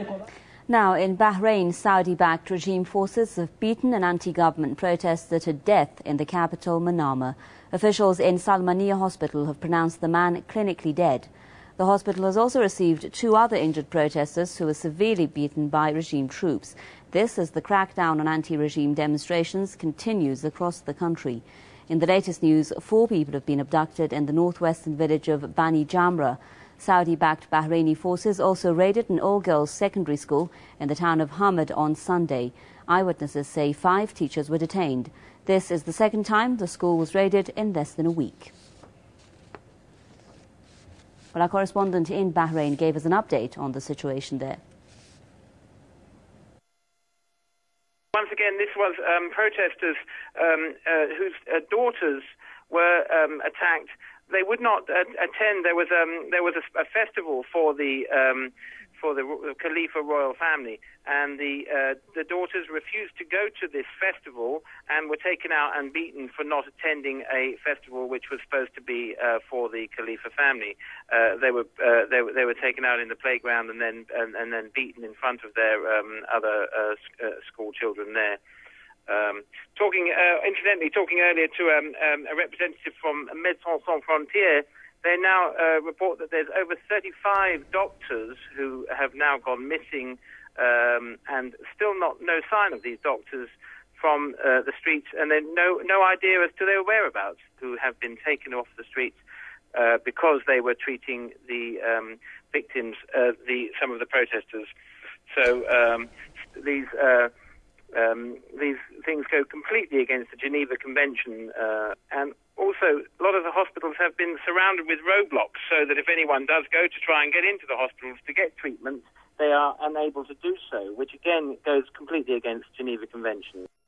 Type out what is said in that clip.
Now, in Bahrain, Saudi-backed regime forces have beaten an anti-government protester to death in the capital, Manama. Officials in Salmaniya Hospital have pronounced the man clinically dead. The hospital has also received 2 other injured protesters who were severely beaten by regime troops. This as the crackdown on anti-regime demonstrations continues across the country. In the latest news, 4 people have been abducted in the northwestern village of Bani Jamra. Saudi-backed Bahraini forces also raided an all-girls secondary school in the town of Hamad on Sunday. Eyewitnesses say 5 teachers were detained. This is the second time the school was raided in less than a week. Well, our correspondent in Bahrain gave us an update on the situation there. Once again, this was protesters whose daughters were attacked. They would not attend. There was a festival for the Khalifa royal family, and the daughters refused to go to this festival and were taken out and beaten for not attending a festival which was supposed to be for the Khalifa family. They were taken out in the playground and then beaten in front of their other school children there. Incidentally, talking earlier to a representative from Médecins Sans Frontières, they now report that there's over 35 doctors who have now gone missing, and still no sign of these doctors from the streets, and then no idea as to their whereabouts, who have been taken off the streets because they were treating the victims, some of the protesters. So these things go completely against the Geneva Convention, and also a lot of the hospitals have been surrounded with roadblocks, so that if anyone does go to try and get into the hospitals to get treatment, they are unable to do so, which again goes completely against Geneva Convention.